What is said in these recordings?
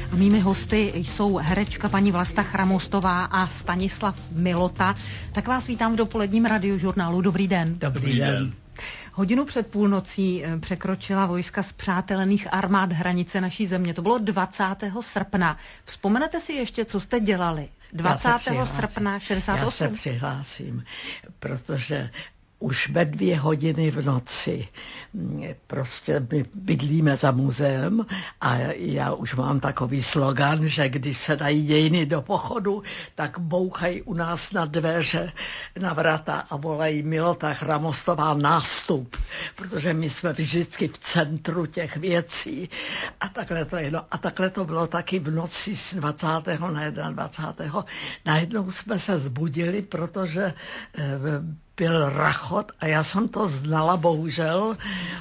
A mými hosty jsou herečka paní Vlasta Chramostová a Stanislav Milota. Tak vás vítám v dopoledním radiožurnálu. Dobrý den. Dobrý den. Hodinu před půlnocí překročila vojska spřátelených armád hranice naší země. To bylo 20. srpna. Vzpomenete si ještě, co jste dělali? 20. srpna 68? Já se přihlásím, protože už ve 2 hodiny v noci prostě my bydlíme za muzeem a já už mám takový slogan, že když se dají dějiny do pochodu, tak bouchají u nás na dveře, na vrata a volají Milota Chramostová nástup, protože my jsme vždycky v centru těch věcí a takhle to je. No, a takhle to bylo taky v noci z 20. na 21. Najednou jsme se zbudili, protože byl rachot a já jsem to znala bohužel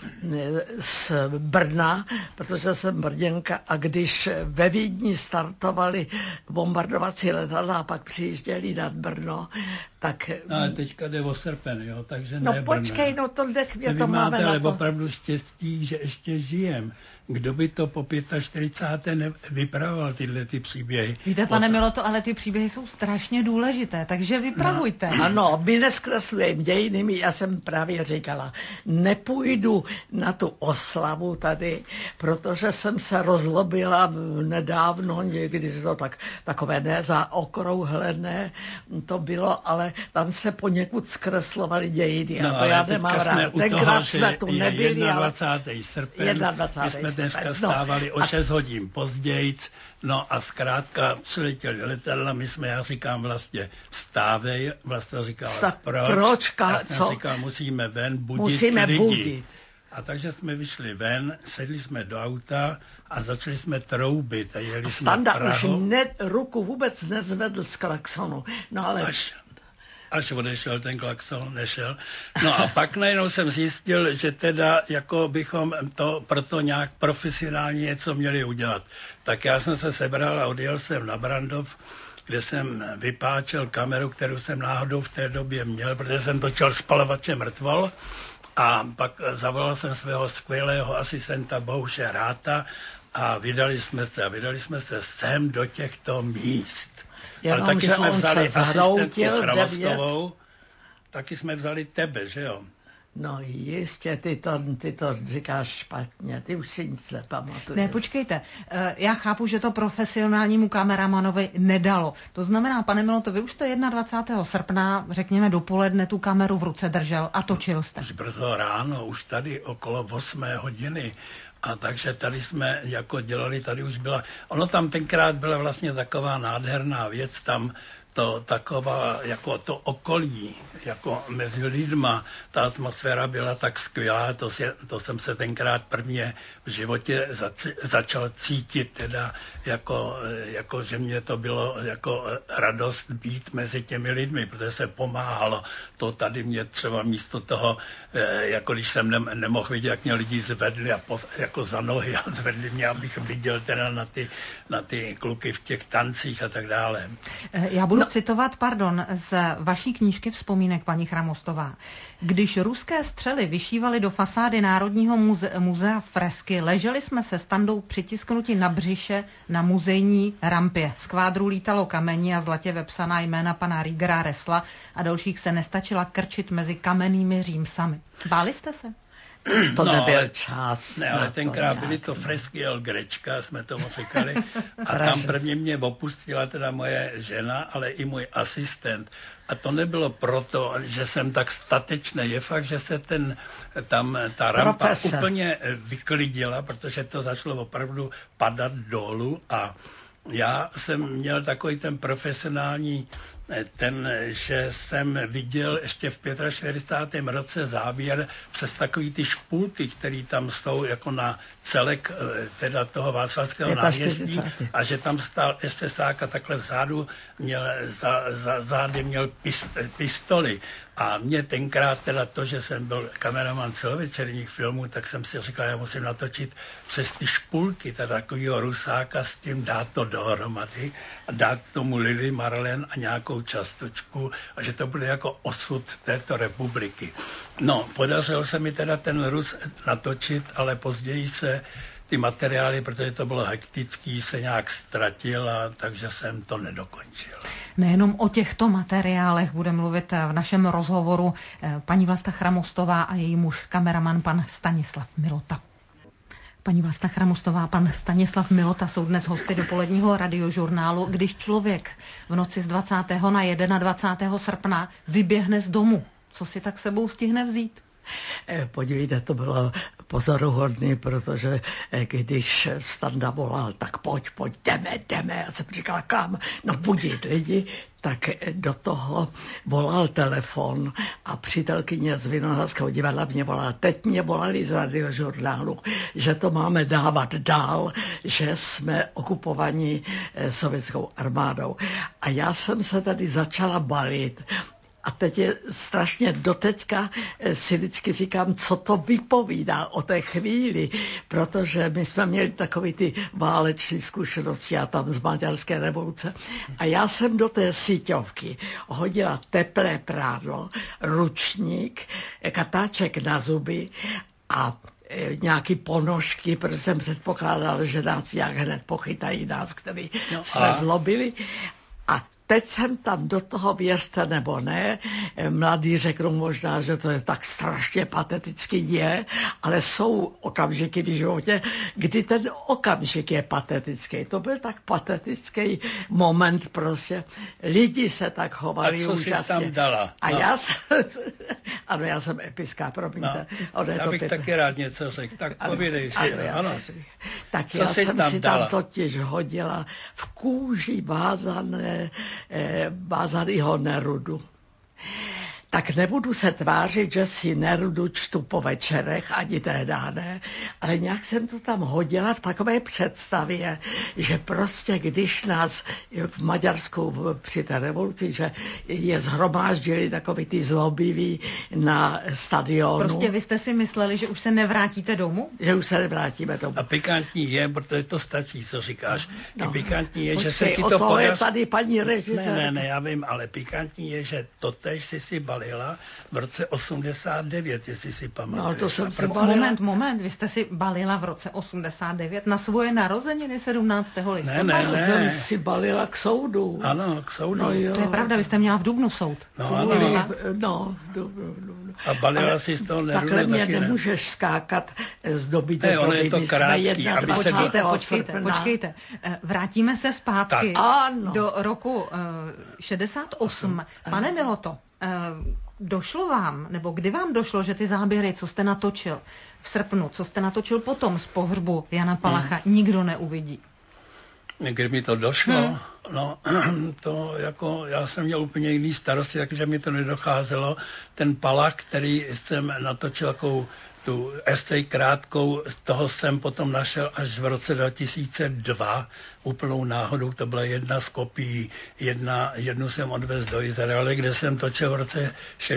z Brna, protože jsem Brněnka a když ve Vídni startovali bombardovací letadla a pak přijížděli nad Brno, tak... Ale teďka jde o srpen, jo, takže no ne počkej, Brno. no to nech mě Vy to máme máte na ale to. opravdu štěstí, že ještě žijem. Kdo by to po 45. vypravoval tyhle ty příběhy? Víte, pane Miloto, ale ty příběhy jsou strašně důležité, takže vypravujte. No, ano, my neskreslujeme dějiny, já jsem právě říkala, nepůjdu na tu oslavu tady, protože jsem se rozlobila nedávno, někdy to takové nezaokrouhlené to bylo, ale tam se poněkud zkreslovaly dějiny a to já nemám rád. Tenkrát jsme tu nebyli, 21. srpen, 21. my jsme dneska stávali o 6 hodin pozdějc, no a zkrátka přiletěli letadla, my jsme, já říkám vlastně vstávej, vlastně říkala proč? Já jsem říkal, musíme ven, budit lidi. A takže jsme vyšli ven, sedli jsme do auta a začali jsme troubit a jeli jsme Prahou. Už ruku vůbec nezvedl z klaxonu, no ale... Až odešel ten klakson, nešel. No a pak najednou jsem zjistil, že teda jako bychom to proto nějak profesionálně něco měli udělat. Tak já jsem se sebral a odjel jsem na Brandov, kde jsem vypáčel kameru, kterou jsem náhodou v té době měl, protože jsem točil Spalovače mrtvol. A pak zavolal jsem svého skvělého asistenta Bohuše Ráta a vydali jsme se sem do těchto míst. Jenom, ale taky jsme vzali asistentku Chramostovou, taky jsme vzali tebe, že jo? No jistě, ty to říkáš špatně, ty už si nic nepamatuješ. Ne, počkejte, já chápu, že to profesionálnímu kameramanovi nedalo. To znamená, pane Miloto, vy už jste 21. srpna, řekněme dopoledne, tu kameru v ruce držel a točil jste. Už brzo ráno, už tady okolo 8 hodiny. A takže tady jsme jako dělali, tady už byla, ono tam tenkrát byla vlastně taková nádherná věc, tam to taková, jako to okolí, jako mezi lidma, ta atmosféra byla tak skvělá, to jsem se tenkrát prvně v životě začal cítit, teda jako že mě to bylo jako radost být mezi těmi lidmi, protože se pomáhalo. To tady mě třeba místo toho, jako když jsem nemohl vidět, jak mě lidi zvedli a jako za nohy a zvedli mě, abych viděl teda na ty kluky v těch tancích a tak dále. Já budu citovat, z vaší knížky vzpomínek, paní Chramostová. Když ruské střely vyšívaly do fasády Národního muzea fresky, leželi jsme se Standou přitisknuti na břiše na muzejní rampě. Z kvádru lítalo kamení a zlatě vepsaná jména pana Riegera Ressla a dalších se nestačila krčit mezi kamennými římsami. Báli jste se? To nebyl čas. Ne, ale tenkrát byly to fresky El Grečka, jsme tomu říkali. A tam prvně mě opustila teda moje žena, ale i můj asistent. A to nebylo proto, že jsem tak statečný. Je fakt, že se ta rampa úplně vyklidila, protože to začalo opravdu padat dolů a já jsem měl takový ten profesionální že jsem viděl ještě v 45. roce záběr přes takový ty špulky, které tam jsou jako na celek teda toho Václavského náměstí a že tam stál SSák a takhle vzadu zády měl pistoli. A mě tenkrát teda to, že jsem byl kameraman celovečerních filmů, tak jsem si říkal, já musím natočit přes ty špulky takového Rusáka s tím dát to dohromady a dát tomu Lily Marlene a nějakou častočku a že to bude jako osud této republiky. No, podařilo se mi teda ten Rus natočit, ale později se ty materiály, protože to bylo hektický, se nějak ztratil, a takže jsem to nedokončil. Nejenom o těchto materiálech bude mluvit v našem rozhovoru paní Vlasta Chramostová a její muž, kameraman pan Stanislav Milota. Paní Vlasta Chramostová, pan Stanislav Milota jsou dnes hosty dopoledního radiožurnálu. Když člověk v noci z 20. na 21. srpna vyběhne z domu, co si tak sebou stihne vzít? Podívejte, to bylo pozoruhodný, protože když Standa volal, tak pojď, jdeme. Já jsem říkala, kam? No budit lidi. Tak do toho volal telefon a přítelkyně z Vinohradského divadla mě volala. Teď mě volali z radiožurnálu, že to máme dávat dál, že jsme okupovaní sovětskou armádou. A já jsem se tady začala balit. A teď je strašně doteďka si vždycky říkám, co to vypovídá o té chvíli, protože my jsme měli takové ty váleční zkušenosti a tam z maďarské revoluce. A já jsem do té síťovky hodila teplé prádlo, ručník, katáček na zuby a nějaký ponožky, protože jsem předpokládala, že nás nějak hned pochytají nás, který jsme zlobili. A teď jsem tam do toho, věřte nebo ne, mladí řeknou možná, že to je tak strašně patetický, ale jsou okamžiky v životě, kdy ten okamžik je patetický. To byl tak patetický moment prostě. Lidi se tak chovali úžasně. A co jsi tam dala? A já jsem epická, promiňte. Já bych taky rád něco řekl, tak povídej si. Ano. Tak já jsem si tam totiž hodila v kůži vázaného Nerudu. Tak nebudu se tvářit, že si Nerudu čtu po večerech, ani téhdá ne, ale nějak jsem to tam hodila v takové představě, že prostě když nás v Maďarsku při té revoluci, že je zhromáždili takový ty zlobiví na stadionu. Prostě vy jste si mysleli, že už se nevrátíte domů? Že už se nevrátíme domů. A pikantní je, protože to stačí, co říkáš. No. Pikantní je, Počkej, že se ti to podaří. podaří. Je tady paní režisér. Ne, já vím, ale pikantní je, že totéž si balila v roce 89, jestli si pamatuješ. No, to jsem si balila. Moment, vy jste si balila v roce 89 na svoje narozeniny 17. listopadu. Ne. Jsem si balila k soudu. Ano, k soudu. No jo. To je pravda, vy jste měla v dubnu soud. No. A balila si z toho Nerudu takhle mě taky, ne? nemůžeš skákat z doby do Ne, ono doby. je to My jsme krátký, aby se Počkejte. Vrátíme se zpátky do roku 68. Pane Miloto, došlo vám, nebo kdy vám došlo, že ty záběry, co jste natočil v srpnu, co jste natočil potom z pohřbu Jana Palacha, nikdo neuvidí? Kdy mi to došlo, no, to jako, já jsem měl úplně jiný starosti, takže mi to nedocházelo. Ten Palach, který jsem natočil jako tu esej krátkou, z toho jsem potom našel až v roce 2002, úplnou náhodou, to byla jedna z kopií, jednu jsem odvez do Izraele, kde jsem točil v roce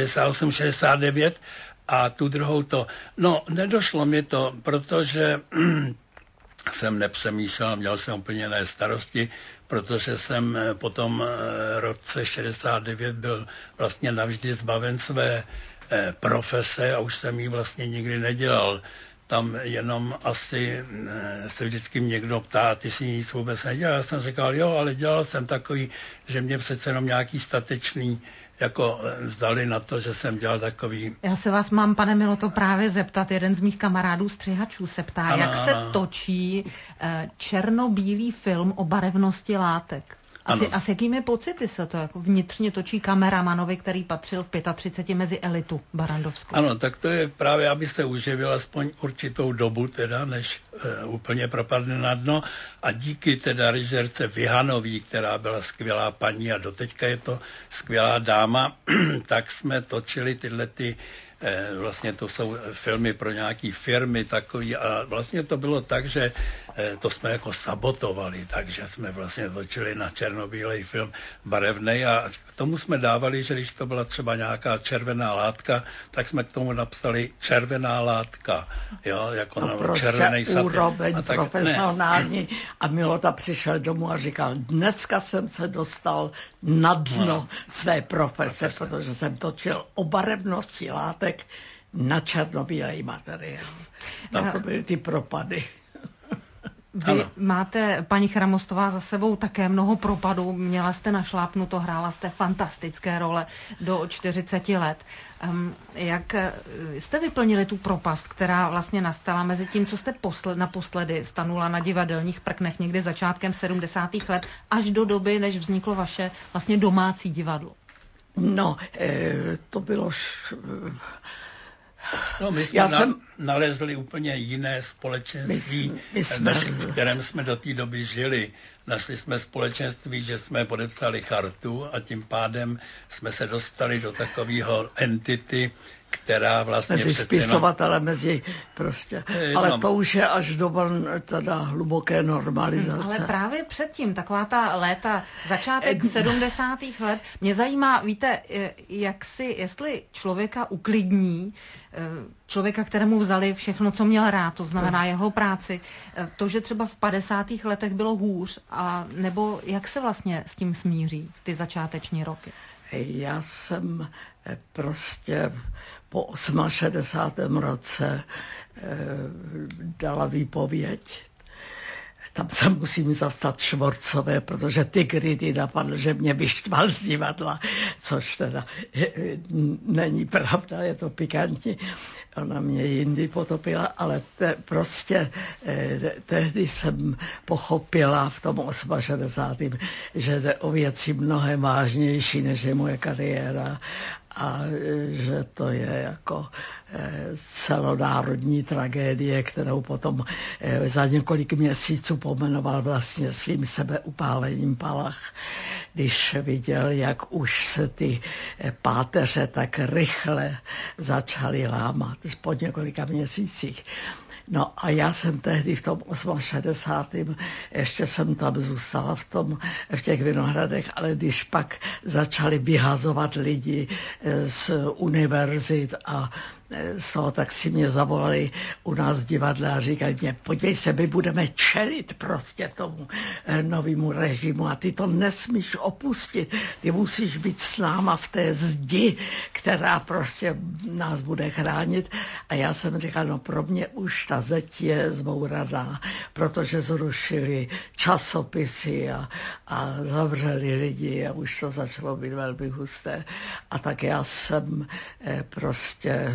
68-69 a tu druhou to. No, nedošlo mi to, protože jsem nepřemýšlel, měl jsem úplně jiné starosti, protože jsem po tom roce 69 byl vlastně navždy zbaven své profese a už jsem ji vlastně nikdy nedělal. Tam jenom asi se vždycky někdo ptá, ty si nic vůbec nedělal. Já jsem říkal, jo, ale dělal jsem takový, že mě přece jenom nějaký statečný jako vzali na to, že jsem dělal takový... Já se vás mám, pane Miloto, právě zeptat. Jeden z mých kamarádů střihačů se ptá, jak se točí černobílý film o barevnosti látek. A s jakými pocity se to jako vnitřně točí kameramanovi, který patřil v 35 mezi elitu barandovskou? Ano, tak to je právě, aby se uživil aspoň určitou dobu, teda, než úplně propadne na dno. A díky teda režisérce Vihanový, která byla skvělá paní a doteďka je to skvělá dáma, tak jsme točili tyhle vlastně to jsou filmy pro nějaký firmy takový a vlastně to bylo tak, že to jsme jako sabotovali, takže jsme vlastně točili na černobílej film barevnej a k tomu jsme dávali, že když to byla třeba nějaká červená látka, tak jsme k tomu napsali červená látka, jo, jako na prostě červený satin. Úroveň a tak, profesionální. Ne. A Milota přišel domů a říkal, dneska jsem se dostal na dno své profese, protože jsem točil o barevnosti látek na černobílej materiál. Tam to byly ty propady. Vy máte, paní Chramostová, za sebou také mnoho propadů. Měla jste našlápnuto, hrála jste fantastické role do 40 let. Jak jste vyplnili tu propast, která vlastně nastala mezi tím, co jste naposledy stanula na divadelních prknech někdy začátkem 70. let, až do doby, než vzniklo vaše vlastně domácí divadlo? No, to bylo... No, my jsme nalezli úplně jiné společenství, v kterém jsme do té doby žili. Našli jsme společenství, že jsme podepsali chartu a tím pádem jsme se dostali do takového entity, která vlastně mezi spisovatele, mezi prostě. Ale to už je až doba teda hluboké normalizace. Ale právě předtím, taková ta léta, začátek 70. let, mě zajímá, víte, jestli člověka uklidní, člověka, kterému vzali všechno, co měl rád, to znamená jeho práci, to, že třeba v 50. letech bylo hůř, a nebo jak se vlastně s tím smíří v ty začáteční roky? Já jsem prostě po 68. roce dala výpověď. Tam se musím zastat Švorcové, protože ty kryty napadl, že mě vyštval z divadla, což teda není pravda, je to pikantní. Ona mě jindy potopila, ale tehdy jsem pochopila v tom 68., že jde o věci mnohem vážnější, než je moje kariéra a že to je jako celonárodní tragédie, kterou potom za několik měsíců pomenoval vlastně svým sebeupálením Palach, když viděl, jak už se ty páteře tak rychle začaly lámat po několika měsících. No a já jsem tehdy v tom 68. ještě jsem tam zůstala v těch Vinohradech, ale když pak začali vyhazovat lidi z univerzit a tak si mě zavolali u nás v divadle a říkali mě, podívej se, my budeme čelit prostě tomu novému režimu a ty to nesmíš opustit. Ty musíš být s náma v té zdi, která prostě nás bude chránit. A já jsem říkal, no pro mě už ta zeď je zbouraná, protože zrušili časopisy a zavřeli lidi a už to začalo být velmi husté. A tak já jsem prostě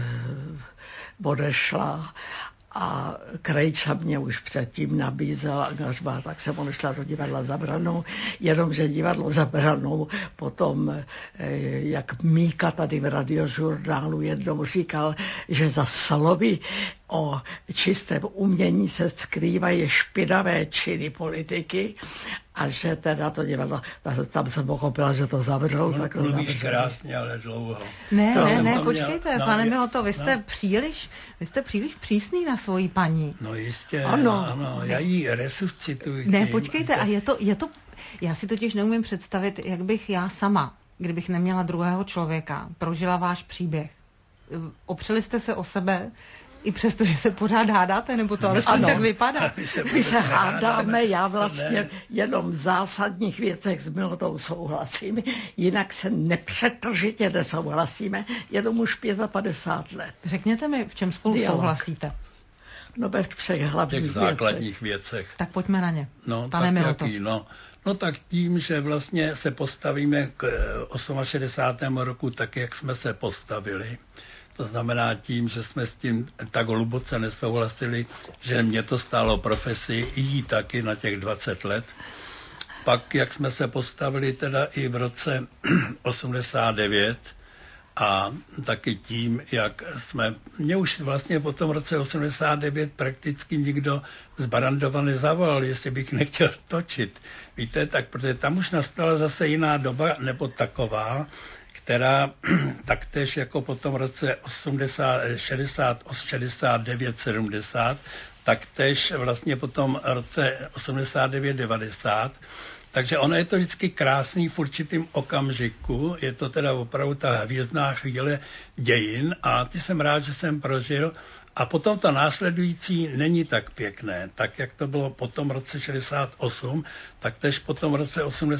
odešla a Krejča mě už předtím nabízel angažmá, tak jsem odešla do divadla Za branou, jenomže divadlo Za branou potom, jak Míka tady v radiožurnálu jednou říkal, že za slovy o čistém umění se skrývají špinavé činy politiky a že teda to divadlo, tam jsem pochopila, že to zavřou, tak to zavřou. Mluvíš krásně, ale dlouho. Ne, počkejte, pane Mihoto, vy jste příliš přísný na svoji paní. No jistě, ano, já ji resuscituji. Ne, počkejte, a je to, já si totiž neumím představit, jak bych já sama, kdybych neměla druhého člověka, prožila váš příběh. Opřeli jste se o sebe, i přesto, že se pořád hádáte, nebo to alespoň tak vypadá. My se hádáme, já vlastně jenom v zásadních věcech s Mihotou souhlasím, jinak se nepřetržitě nesouhlasíme, jenom už 55 let. Řekněte mi, v čem spolu souhlasíte? No ve všech hlavních těch základních věcech. Tak pojďme na ně, no, pane Mihoto. No tak tím, že vlastně se postavíme k 68. roku tak, jak jsme se postavili, to znamená tím, že jsme s tím tak hluboce nesouhlasili, že mě to stálo profesi, i jí taky na těch 20 let. Pak, jak jsme se postavili teda i v roce 89 a taky tím, jak mě už vlastně po tom roce 89 prakticky nikdo z Barrandova nezavolal, jestli bych nechtěl točit. Víte, tak protože tam už nastala zase jiná doba, nebo taková, která taktéž jako po tom roce 69, 70, taktéž vlastně po tom roce 89, 90. Takže ono je to vždycky krásný v určitým okamžiku, je to teda opravdu ta hvězdná chvíle dějin a ty jsem rád, že jsem prožil A potom to následující není tak pěkné, tak jak to bylo po tom roce 68, tak tež po tom roce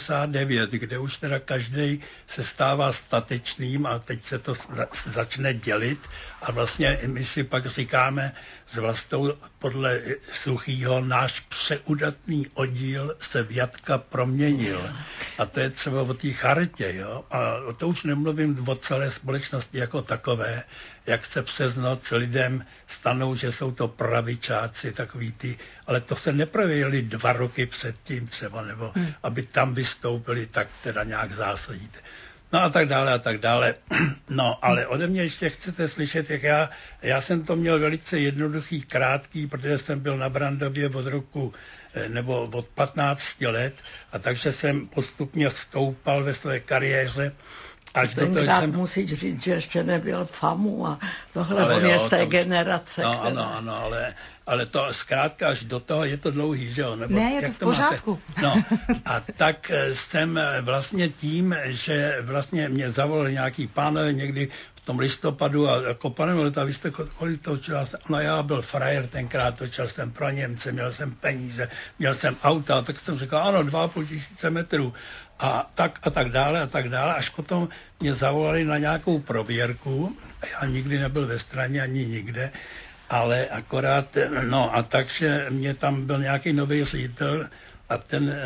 89, kde už teda každý se stává statečným a teď se to začne dělit a vlastně my si pak říkáme s Vlastou podle Suchýho, náš přeudatný oddíl se v jatka proměnil. A to je třeba o té charitě, jo. A to už nemluvím o celé společnosti jako takové, jak se přes noc lidem stanou, že jsou to pravičáci, takový ty, ale to se neprojevili 2 roky předtím třeba, nebo aby tam vystoupili, tak teda nějak zásadíte. No a tak dále, a tak dále. No, ale ode mě ještě chcete slyšet, jak já jsem to měl velice jednoduchý, krátký, protože jsem byl na Brandově od roku, nebo od 15 let, a takže jsem postupně stoupal ve své kariéře. Až tenkrát jsem... musíš říct, že ještě nebyl FAMU a tohle on je z té generace. No, která... ano, ale to zkrátka až do toho je to dlouhý, že jo? Nebo ne, je to v pořádku. No, a tak jsem vlastně tím, že vlastně mě zavolali nějaký pánové někdy v tom listopadu a jako pane Milota, vy jste kolik točil? No já byl frajer tenkrát, točil jsem pro Němce, měl jsem peníze, měl jsem auta, tak jsem říkal, ano, 2,5 tisíce metrů. A tak dále, až potom mě zavolali na nějakou prověrku. Já nikdy nebyl ve straně ani nikde, ale akorát, no a takže mě tam byl nějaký nový ředitel a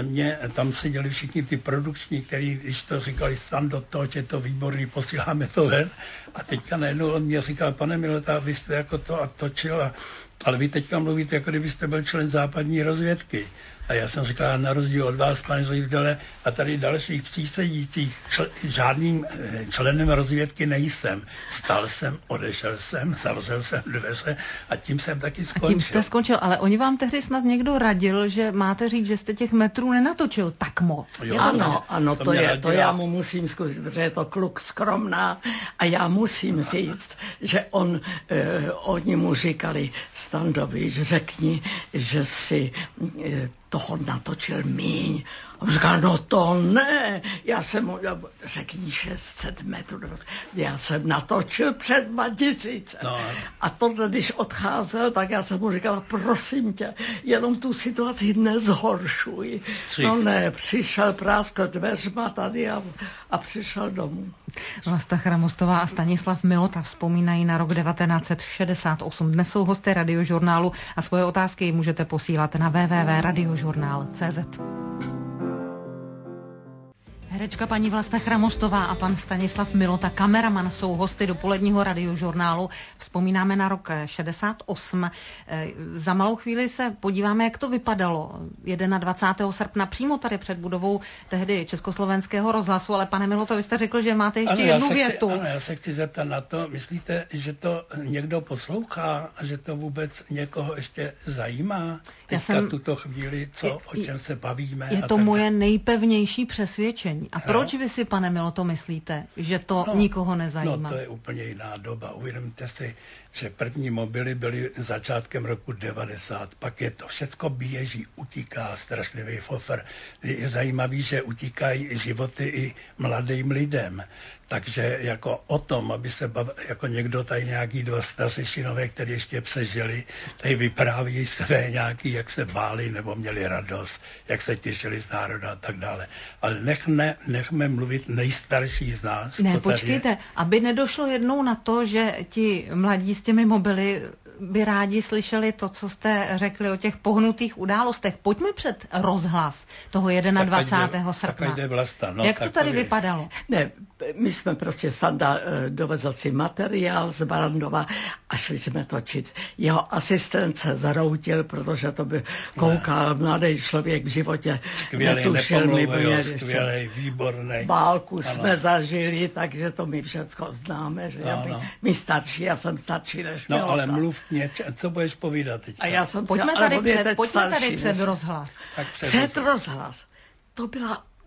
tam seděli všichni ty produkční, který, když to říkali, tam do toho, že to výborný, posíláme to ven. A teďka najednou on mě říkal, pane Milota, vy jste jako to a točil, ale vy teďka mluvíte, jako kdybyste byl člen západní rozvědky. A já jsem říkal, na rozdíl od vás, pane ředitele, a tady dalších přísedících, žádným členem rozvědky nejsem. Stal jsem, odešel jsem, zavřel jsem dveře a tím jsem taky skončil. A tím jste skončil, ale oni vám tehdy snad někdo radil, že máte říct, že jste těch metrů nenatočil tak moc. Jo, ano, to já mu musím zkusit, protože je to kluk skromná a já musím říct, že oni mu říkali, Standovič, řekni, že si toho natočil míň. A on říkal, no to ne, řekni 600 metrů, já jsem natočil přes 2000. No. A tohle, když odcházel, tak já jsem mu říkala, prosím tě, jenom tu situaci nezhoršuj. No ne, přišel, práskl dveřma tady a přišel domů. Vlasta Chramostová a Stanislav Milota vzpomínají na rok 1968. Dnes jsou hosté Radiožurnálu a svoje otázky můžete posílat na www.radiožurnál.cz. Herečka paní Vlasta Chramostová a pan Stanislav Milota, kameraman, jsou hosty dopoledního Radiožurnálu. Vzpomínáme na rok 68. Za malou chvíli se podíváme, jak to vypadalo 21. srpna přímo tady před budovou tehdy Československého rozhlasu. Ale pane Miloto, vy jste řekl, že máte ještě jednu větu. Ano, já se chci zeptat na to. Myslíte, že to někdo poslouchá a že to vůbec někoho ještě zajímá? Teďka tuto chvíli, o čem se bavíme. Je to moje nejpevnější přesvědčení. A proč vy si, pane Miloto, myslíte, že to nikoho nezajímá? No, to je úplně jiná doba. Uvědomte si, že první mobily byly začátkem roku 90. Pak je to všecko běží, utíká, strašlivý fofer. Je zajímavý, že utíkají životy i mladým lidem. Takže jako o tom, aby se jako někdo tady nějaký 2 stařešinové, kteří ještě přežili, tady vypráví své nějaký, jak se báli nebo měli radost, jak se těšili z národa a tak dále. Ale nechme mluvit nejstarší z nás. Ne, počkejte, aby nedošlo jednou na to, že ti mladí s těmi mobily by rádi slyšeli to, co jste řekli o těch pohnutých událostech. Pojďme před rozhlas toho 21. srpna. Tak jde Vlasta. No, jak to tady vypadalo? Ne, my jsme prostě dovezli si materiál z Barandova a šli jsme točit. Jeho asistent se zaroutil, protože to by koukal mladý člověk v životě. Skvělej, výborný. Válku jsme zažili, takže to my všecko známe, že my starší, já jsem starší než Milota. No ale mluv co budeš povídat teď? Pojďme tady před rozhlas. Před rozhlas. To byla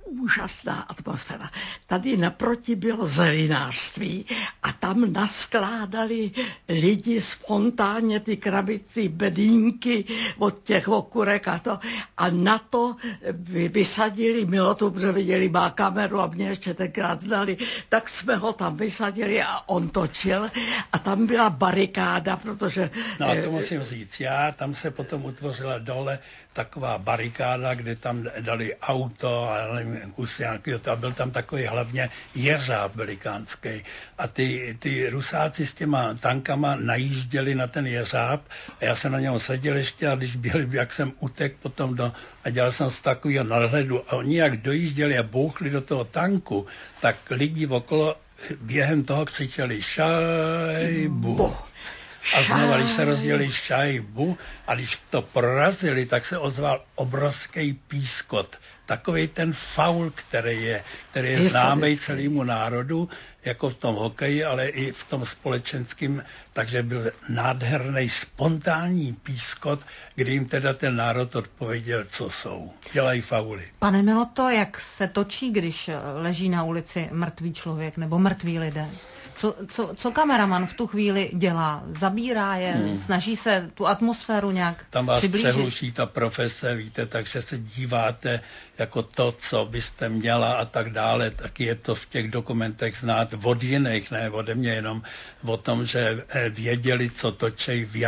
úžasná atmosféra. Tady naproti bylo zelinářství a tam naskládali lidi spontánně ty krabici, bedínky od těch okurek a to. A na to vysadili Milotu, protože viděli, má kameru a mě ještě tenkrát znali, tak jsme ho tam vysadili a on točil a tam byla barikáda, protože... No a to musím říct, tam se potom utvořila dole taková barikáda, kde tam dali auto a nevím, kusy nějakého, a byl tam takový hlavně jeřáb velikánský. A ty Rusáci s těma tankama najížděli na ten jeřáb a já jsem na něm seděl ještě a když byli, jak jsem utek potom a dělal jsem z takového nadhledu a oni jak dojížděli a bouchli do toho tanku, tak lidi okolo během toho křičeli šajbu. A znova, když se rozdělili šajbu a když to prorazili, tak se ozval obrovský pískot. Takový ten faul, který je známý celému národu, jako v tom hokeji, ale i v tom společenském. Takže byl nádherný spontánní pískot, kdy jim teda ten národ odpověděl, co jsou. Dělají fauly. Pane Miloto, jak se točí, když leží na ulici mrtvý člověk nebo mrtví lidé? Co kameraman v tu chvíli dělá? Zabírá je? Snaží se tu atmosféru nějak tam vás přiblížit? přehluší ta profese, víte, takže se díváte jako to, co byste měla a tak dále. Taky je to v těch dokumentech znát od jiných, ne ode mě, jenom o tom, že věděli, co točej, v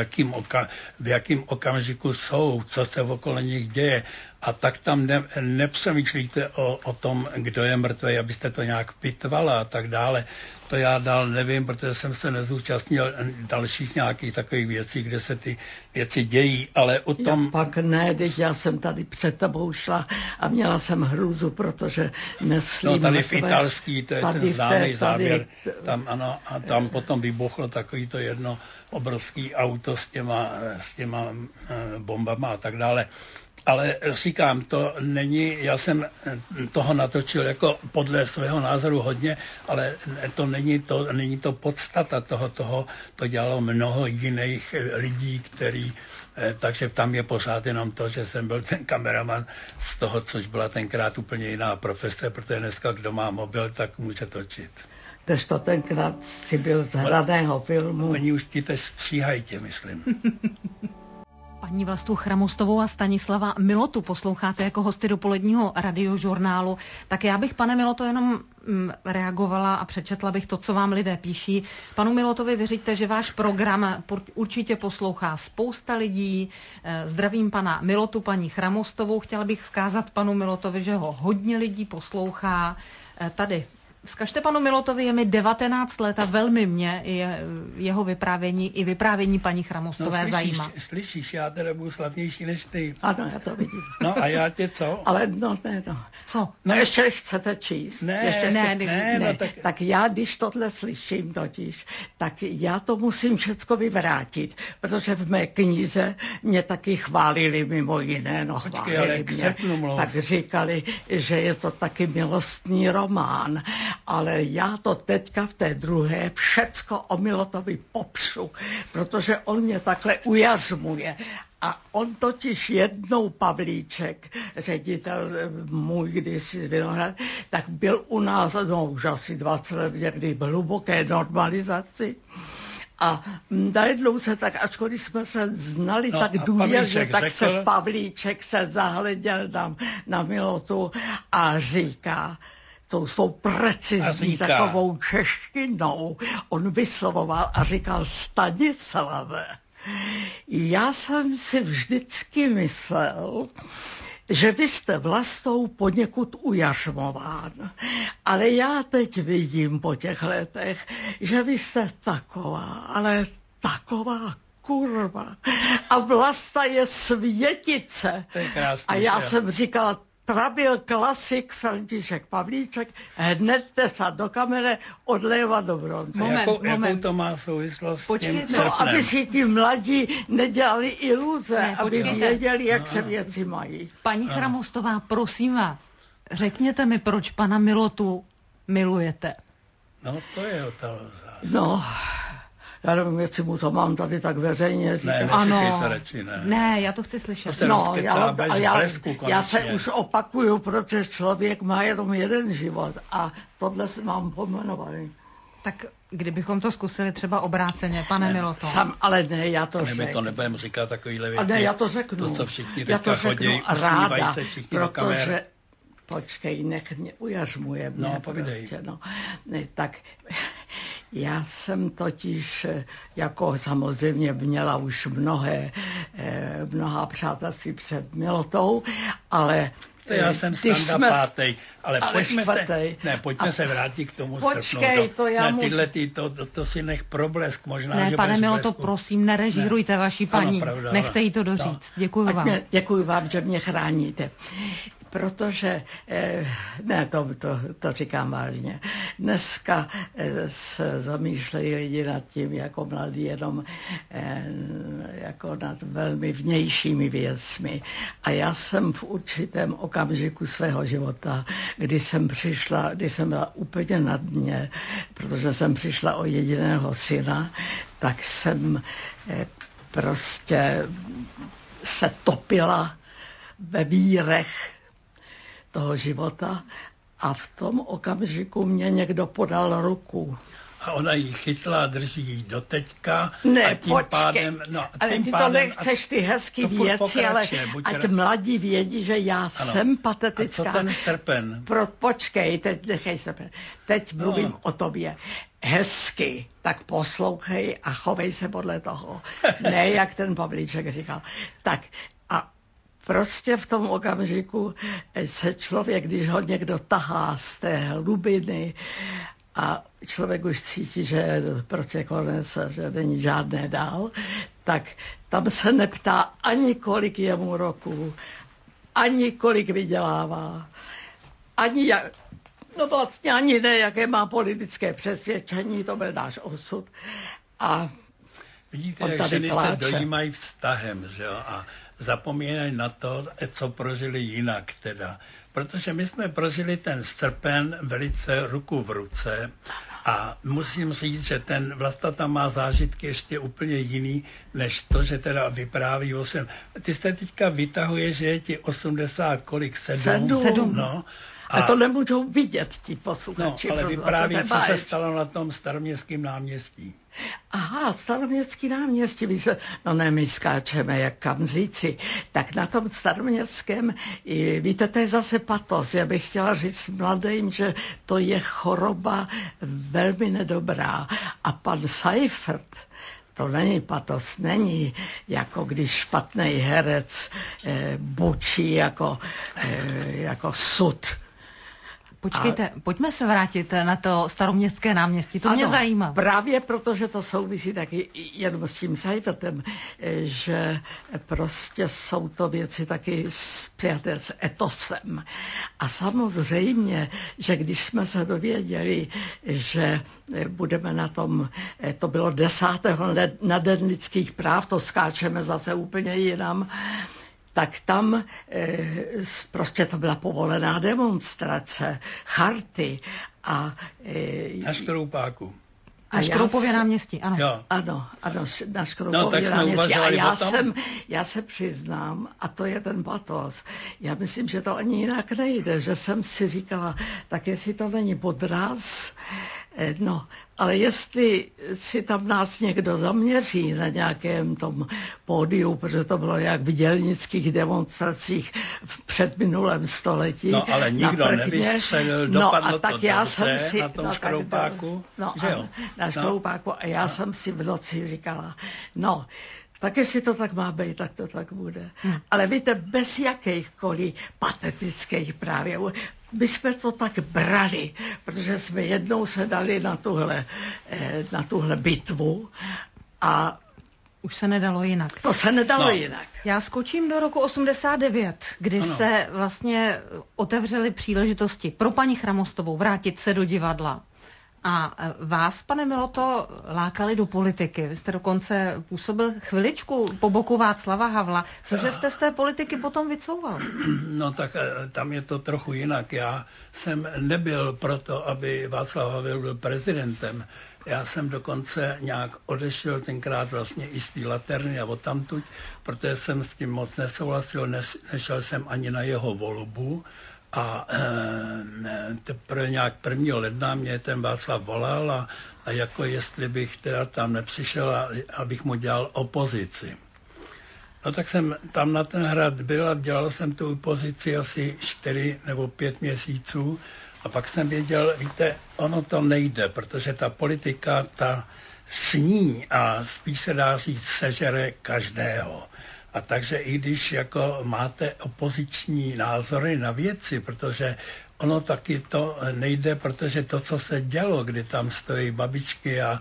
jakým okamžiku jsou, co se okolo nich děje. A tak tam nepřemýšlíte o tom, kdo je mrtvý, abyste to nějak pitvala a tak dále. To já dál nevím, protože jsem se nezúčastnil dalších nějakých takových věcí, kde se ty věci dějí, ale o tom... Já pak ne, když já jsem tady před tebou šla a měla jsem hrůzu, protože neslím... No tady v italský, to je ten známý záběr, tam ano, a tam potom vybuchlo takový to jedno obrovský auto s těma bombama a tak dále. Ale říkám, to není, já jsem toho natočil jako podle svého názoru hodně, ale to není to podstata toho, to dělalo mnoho jiných lidí, takže tam je pořád jenom to, že jsem byl ten kameraman z toho, což byla tenkrát úplně jiná profese, protože dneska, kdo má mobil, tak může točit. Kdežto tenkrát si byl z hraného filmu. Oni už ti teď stříhají tě, myslím. Paní Vlastu Chramostovou a Stanislava Milotu posloucháte jako hosty dopoledního radiožurnálu. Tak já bych, pane Miloto, jenom reagovala a přečetla bych to, co vám lidé píší. Panu Milotovi vyřiďte, že váš program určitě poslouchá spousta lidí. Zdravím pana Milotu, paní Chramostovou. Chtěla bych vzkázat panu Milotovi, že ho hodně lidí poslouchá. Tady vzkažte panu Milotovi, je mi 19 let a velmi mě jeho vyprávění i vyprávění paní Chramostové zajímá. Slyšíš, já teda budu slavnější než ty. Ano, já to vidím. No a já tě co? Ale no. Co? No ještě chcete číst? Ne. Tak já, když tohle slyším totiž, tak já to musím všecko vyvrátit, protože v mé knize mě taky chválili mimo jiné, chválili mě. Tak říkali, že je to taky milostný román. Ale já to teďka v té druhé všecko o Milotovi popřu, protože on mě takhle ujařmuje. A on totiž jednou Pavlíček, ředitel můj kdysi z Vinohrad, tak byl u nás, už asi 20 let, někdy v hluboké normalizaci. A najednou se tak, ačkoliv jsme se znali tak důvěrně, tak se Pavlíček se zahleděl na Milotu a říká, tou svou precizní takovou češtinou, on vyslovoval a říkal: Stanislave, já jsem si vždycky myslel, že vy jste Vlastou poněkud ujařmován. Ale já teď vidím po těch letech, že vy jste taková, ale taková kurva. A Vlasta je světice. To je krásný, a já jsem říkala, prabil klasik František Pavlíček, hned se do kamery odléva do bronze. Jakou to má souvislost s tím srpnem? No, aby si ti mladí nedělali iluze, aby věděli, jak se věci mají. Paní Chramostová, prosím vás, řekněte mi, proč pana Milotu milujete. No, to je otázka. No, Já nevím, jestli mu to mám tady tak veřejně říkat. Ne, nečekej to radši, ne. Ne, já to chci slyšet. To se já se už opakuju, protože člověk má jenom jeden život a tohle si mám pojmenovaný. Tak kdybychom to zkusili třeba obráceně, pane Miloto. Ale ne, já to řeknu. My to nebudeme říkat takovýhle věci. A ne, já to řeknu. To, co všichni teďka chodí, usmívají se všichni do kamer. Počkej, nech mě, ujařmuje mě. No, povídej. Prostě, no. Ne, tak já jsem totiž, jako samozřejmě měla už mnoha přátelství před Milotou, ale já jsem Standa pátej, ale pojďme se vrátit k tomu Počkej, to já to si nech problesk možná, ne, že pane Miloto, prosím, nerežírujte vaši paní, pravda, nechte jí to doříct. Děkuji vám. Děkuji vám, že mě chráníte. Protože, ne, to říkám vážně, dneska se zamýšlejí lidi nad tím, jako mladí, jenom jako nad velmi vnějšími věcmi. A já jsem v určitém okamžiku svého života, kdy jsem byla úplně na dně, protože jsem přišla o jediného syna, tak jsem prostě se topila ve vírech toho života a v tom okamžiku mě někdo podal ruku. A ona ji chytla, drží ji do teďka. Ne, a tím pádem, ale ty to nechceš, ty hezký věci, ale ať mladí vědí, že já jsem patetická. A co ten Strpen? Počkej, teď nechej se. Teď mluvím o tobě. Hezky, tak poslouchej a chovej se podle toho. Ne, jak ten Pavlíček říkal. Tak prostě v tom okamžiku se člověk, když ho někdo tahá z té hlubiny a člověk už cítí, že prostě konec, že není žádné dál, tak tam se neptá ani kolik je mu roku, ani kolik vydělává, vlastně ani ne, jaké má politické přesvědčení, to byl náš osud. A vidíte, jak ženy se dojímají vztahem, že jo, a zapomínají na to, co prožili jinak teda. Protože my jsme prožili ten Strpen velice ruku v ruce a musím říct, že ten Vlasta tam má zážitky ještě úplně jiný, než to, že teda vypráví o svém. Ty se teďka vytahuje, že je ti 80 kolik, 7. No. A to nemůžou vidět ti posluchači. No, ale vypráví, co se stalo na tom Staroměstském náměstí. Aha, Staroměstský náměstí, my skáčeme jak kamzíci. Tak na tom Staroměstském, víte, to je zase patos. Já bych chtěla říct mladým, že to je choroba velmi nedobrá. A pan Seifert, to není patos, není jako když špatný herec bučí jako sud. Počkejte, pojďme se vrátit na to Staroměstské náměstí, to mě zajímá. Právě protože to souvisí taky jenom s tím Seifertem, že prostě jsou to věci taky spjaté s etosem. A samozřejmě, že když jsme se dověděli, že budeme na tom, to bylo 10. na Den lidských práv, to skáčeme zase úplně jinam, tak tam prostě to byla povolená demonstrace, charty a... Na Škroupáku. Na Škroupově náměstí, ano. Jo. Ano, na Škroupově náměstí. A já se přiznám, a to je ten patos, já myslím, že to ani jinak nejde, že jsem si říkala, tak jestli to není podraz, ale jestli si tam nás někdo zaměří na nějakém tom pódiu, protože to bylo jak v dělnických demonstracích v předminulém století. No, ale nikdo nevystřelil, dopadlo to dobře na tom Škroupáku. Na Škroupáku. A já jsem si v noci říkala, tak jestli to tak má být, tak to tak bude. Ale víte, bez jakýchkoliv patetických právě. My jsme to tak brali, protože jsme jednou se dali na tuhle bitvu a už se nedalo jinak. To se nedalo jinak. Já skočím do roku 89, kdy se vlastně otevřely příležitosti pro paní Chramostovou vrátit se do divadla. A vás, pane Miloto, lákali do politiky. Vy jste dokonce působil chviličku po boku Václava Havla. Cože jste z té politiky potom vycouval? No tak tam je to trochu jinak. Já jsem nebyl proto, aby Václav Havel byl prezidentem. Já jsem dokonce nějak odešel tenkrát vlastně i z té Laterny a odtamtud, protože jsem s tím moc nesouhlasil, nešel jsem ani na jeho volbu a teprve nějak 1. ledna mě ten Václav volal a jako jestli bych teda tam nepřišel, abych mu dělal opozici. No tak jsem tam na ten hrad byl a dělal jsem tu opozici asi 4 nebo 5 měsíců. A pak jsem věděl, víte, ono to nejde, protože ta politika, ta sní a spíš se dá říct sežere každého. A takže i když jako máte opoziční názory na věci, protože ono taky to nejde, protože to, co se dělo, kdy tam stojí babičky a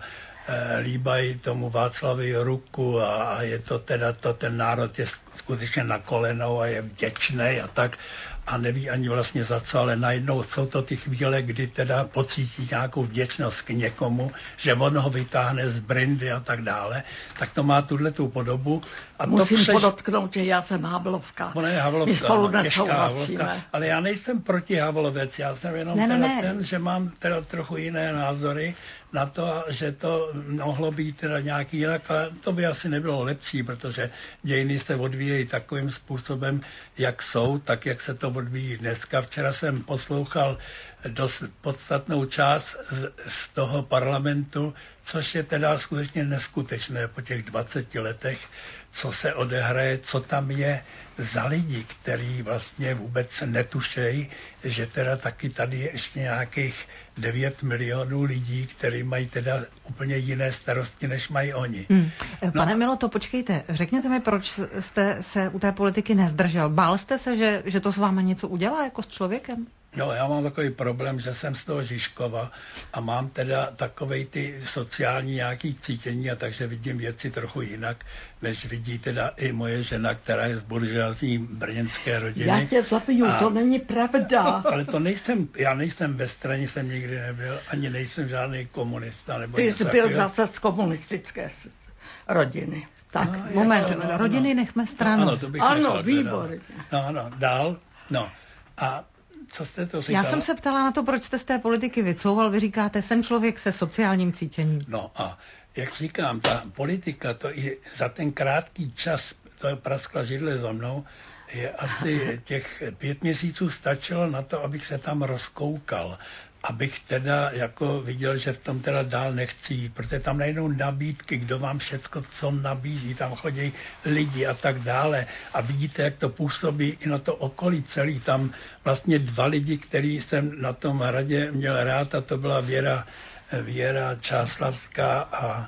líbají tomu Václavi ruku a je to teda, ten národ je skutečně na kolenou a je vděčný a tak, a neví ani vlastně za co, ale najednou jsou to ty chvíle, kdy teda pocítí nějakou vděčnost k někomu, že on ho vytáhne z brindy a tak dále, tak to má tuhletu podobu. A musím podotknout, že já jsem Havlovka. Ona je Havlovka, my spolu nesouhlasíme. Ale já nejsem proti Havlovec, já jsem jenom ten, že mám teda trochu jiné názory na to, že to mohlo být teda nějaký jinak, ale to by asi nebylo lepší, protože dějiny se odvíjejí takovým způsobem, jak jsou, tak jak se to odvíjí dneska. Včera jsem poslouchal dost podstatnou část z toho parlamentu, což je teda skutečně neskutečné po těch 20 letech, co se odehraje, co tam je za lidi, který vlastně vůbec se netušejí, že teda taky tady je ještě nějakých 9 milionů lidí, kteří mají teda úplně jiné starosti, než mají oni. Pane Miloto, počkejte, řekněte mi, proč jste se u té politiky nezdržel? Bál jste se, že to s váma něco udělá jako s člověkem? No, já mám takový problém, že jsem z toho Žižkova a mám teda takovej ty sociální nějaký cítění, a takže vidím věci trochu jinak, než vidí teda i moje žena, která je z buržoazní brněnské rodiny. Já tě zapiju, to není pravda. Ale to nejsem, já nejsem ve straně, jsem nikdy nebyl, ani nejsem žádný komunista. Nebo ty jsi byl zase z komunistické rodiny. Tak, no, moment, rodiny nechme stranou. Ano, výborně. No, dál, no. A co jste to říkala? Já jsem se ptala na to, proč jste z té politiky vycouval. Vy říkáte, jsem člověk se sociálním cítěním. No a jak říkám, ta politika, to i za ten krátký čas, to praskla židle za mnou, je asi těch 5 měsíců stačilo na to, abych se tam rozkoukal. Abych teda jako viděl, že v tom teda dál nechci jít, protože tam najednou nabídky, kdo vám všecko, co nabízí, tam chodí lidi a tak dále. A vidíte, jak to působí i na to okolí celý. Tam vlastně 2 lidi, který jsem na tom hradě měl rád, a to byla Věra Čáslavská a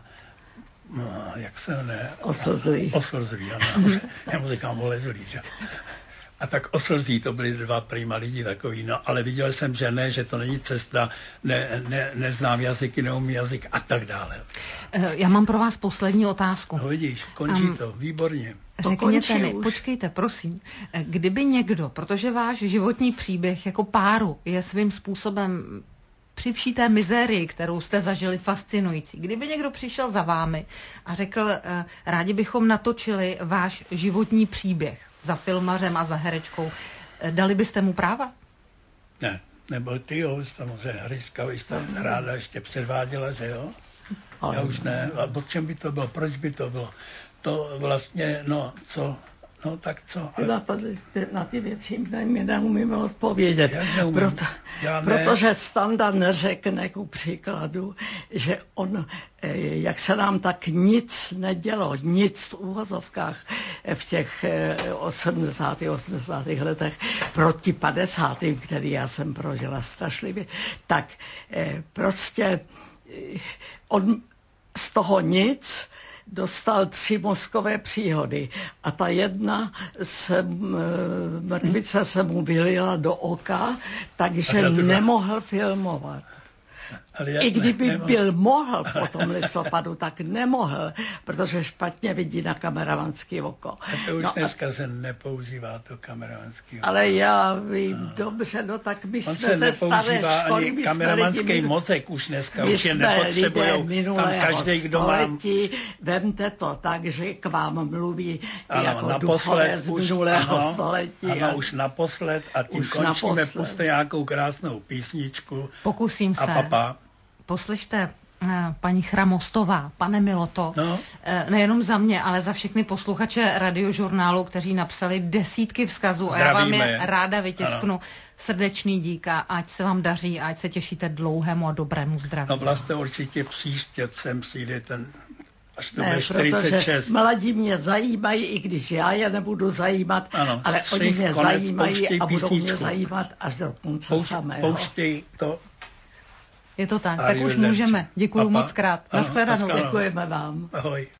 jak se jmenuje? Oslzlý, ano. Já mu říkám Olezlý, že? A tak Oslzí, to byli 2 prima lidi takový, no, ale viděl jsem, že ne, že to není cesta, neznám jazyky, neumím jazyk a tak dále. Já mám pro vás poslední otázku. No vidíš, končí to, výborně. Řekněte mi, počkejte, prosím, kdyby někdo, protože váš životní příběh jako páru je svým způsobem při vší té mizérii, kterou jste zažili, fascinující. Kdyby někdo přišel za vámi a řekl, rádi bychom natočili váš životní příběh za filmařem a za herečkou, dali byste mu práva? Ne, nebo ty jo, samozřejmě herečka, vy jste ráda ještě předváděla, že jo? Já už ne. A po čem by to bylo? Proč by to bylo? To vlastně, no, co? No tak co? Na ty věci my neumíme odpovědět. Protože Standa neřekne ku příkladu, že on, jak se nám tak nic nedělo, nic v úvozovkách v těch 80. letech proti 50., který já jsem prožila strašlivě, tak prostě on z toho nic dostal 3 mozkové příhody a ta jedna mrtvice se mu vylila do oka, takže nemohl filmovat. I kdyby byl mohl po tom listopadu, tak nemohl, protože špatně vidí na kameramanský oko. A to už dneska se nepoužívá, to kameramanský oko. Ale já vím, dobře, no tak my jsme ze staré školy, my kameramanský mozek už dneska, už je nepotřebujou. Tam každý, kdo má... Vemte to tak, že k vám mluví ano, jako duchové z minulého století. Ano, už naposled a tím končíme, puste nějakou krásnou písničku. Pokusím se. A papa. Poslyšte paní Chramostová, pane Miloto, nejenom za mě, ale za všechny posluchače Radiožurnálu, kteří napsali desítky vzkazů a já vám je ráda vytisknu. Ano. Srdečný dík a ať se vám daří, ať se těšíte dlouhému a dobrému zdraví. No vlastně určitě příště sem přijde ten až to bude 46. Mladí mě zajímají, i když já je nebudu zajímat, ano, ale oni mě zajímají a budou mě zajímat až do konce samého. Pouštěj to. Je to tak, tak už můžeme. Děkuju moc krát. Nashledanou. Děkujeme vám. Ahoj.